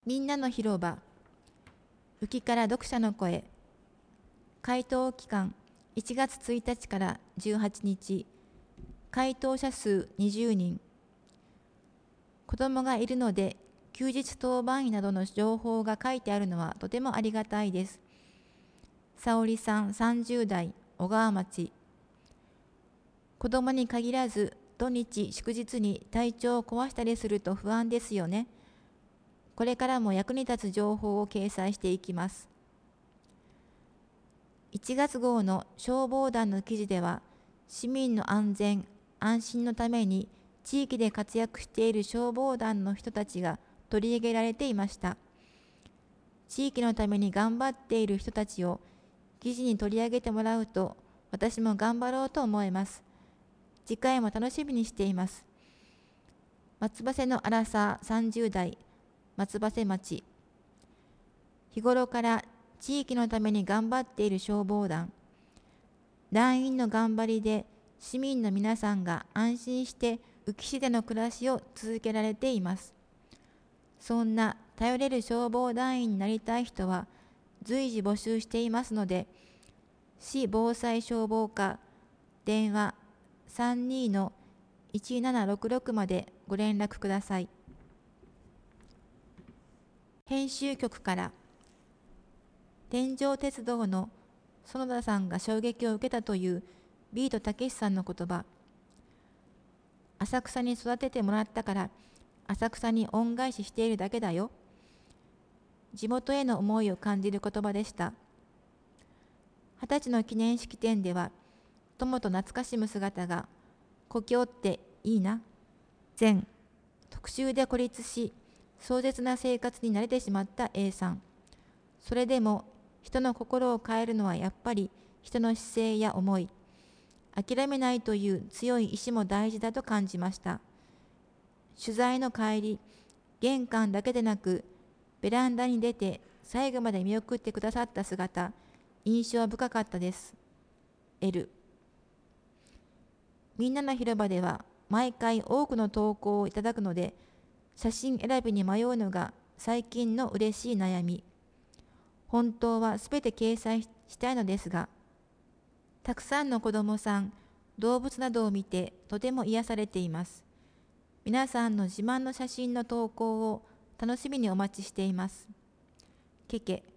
みんなの広場、浮きから読者の声、回答期間1月1日から18日、回答者数20人。子供がいるので、休日当番員などの情報が書いてあるのはとてもありがたいです。沙織さん30代、小川町。子供に限らず、土日祝日に体調を壊したりすると不安ですよね。これからも役に立つ情報を掲載していきます。1月号の消防団の記事では、市民の安全・安心のために地域で活躍している消防団の人たちが取り上げられていました。地域のために頑張っている人たちを記事に取り上げてもらうと、私も頑張ろうと思います。次回も楽しみにしています。松葉瀬のアラサー30代、松葉瀬町。日頃から地域のために頑張っている消防団。団員の頑張りで市民の皆さんが安心して宇城市での暮らしを続けられています。そんな頼れる消防団員になりたい人は随時募集していますので、市防災消防課電話32-1766までご連絡ください。編集局から、天井鉄道の園田さんが衝撃を受けたというビートたけしさんの言葉。浅草に育ててもらったから浅草に恩返ししているだけだよ。地元への思いを感じる言葉でした。20歳の記念式典では、友と懐かしむ姿が、故郷っていいな。前、特集で孤立し、壮絶な生活に慣れてしまった A さん。それでも、人の心を変えるのはやっぱり人の姿勢や思い。諦めないという強い意志も大事だと感じました。取材の帰り、玄関だけでなく、ベランダに出て最後まで見送ってくださった姿、印象深かったです。L。みんなの広場では毎回多くの投稿をいただくので、写真選びに迷うのが最近の嬉しい悩み。本当はすべて掲載したいのですが、たくさんの子どもさん、動物などを見てとても癒されています。皆さんの自慢の写真の投稿を楽しみにお待ちしています。ケケ。